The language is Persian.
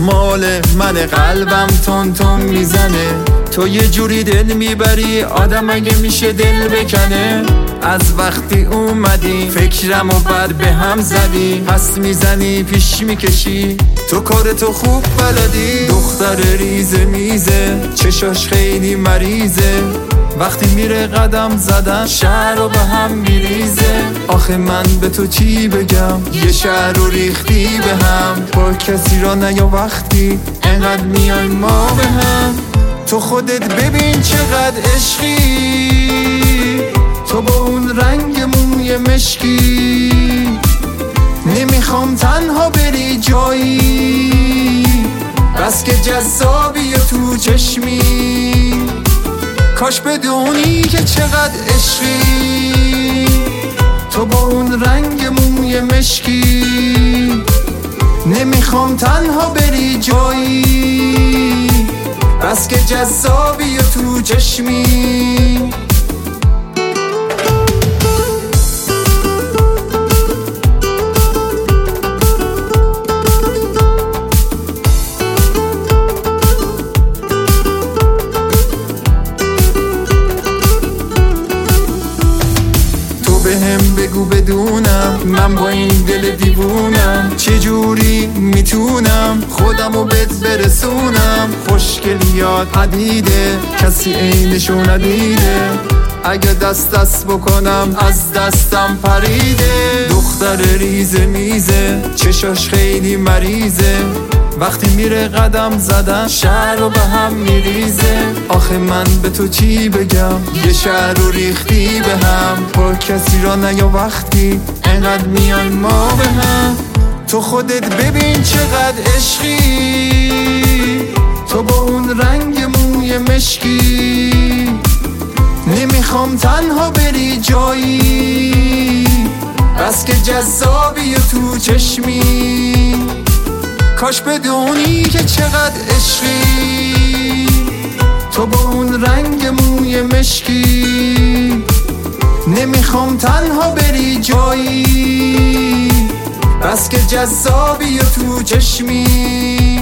مال من، قلبم تون تون میزنه. تو یه جوری دل میبری آدم اگه میشه دل بکنه. از وقتی اومدی فکرم و بر به هم زدی، پس میزنی پیش میکشی، تو کارتو خوب بلدی. دختر ریزه میزه چشاش خیلی مریضه، وقتی میره قدم زدن شهر رو به هم میریزه. آخه من به تو چی بگم، یه شهر رو ریختی به هم، با کسی را نیا وقتی انقدر میای ما به هم. تو خودت ببین چقدر عشقی، تو با اون رنگ موی مشکی، نمیخوام تنها بری جایی، بس که جذابی و تو چشمی. کاش بدونی که چقدر عشقی، تو با اون رنگ موی مشکی، نمیخوام تنها بری جایی، بس که جذابی و تو چشمی. بهم بگو بدونم من با این دل دیوونم، چجوری میتونم خودمو بهت برسونم. خوشگلیات پدیده کسی عینشو ندیده، اگه دست بکنم از دستم پریده. دختر ریزه میزه چشاش خیلی مریضه، وقتی میره قدم زدن شهر رو به هم میریزه. آخه من به تو چی بگم، یه شهر رو ریختی به هم، با کسی را نیا وقتی انقدر میای ما به هم. تو خودت ببین چقدر عشقی، تو با اون رنگ موی مشکی، نمیخوام تنها بری جایی، بس که جذابی و تو چشمی. کاش بدونی که چقدر عشقی، تو با اون رنگ موی مشکی، نمیخوام تنها بری جایی، بس که جذابی و تو چشمی.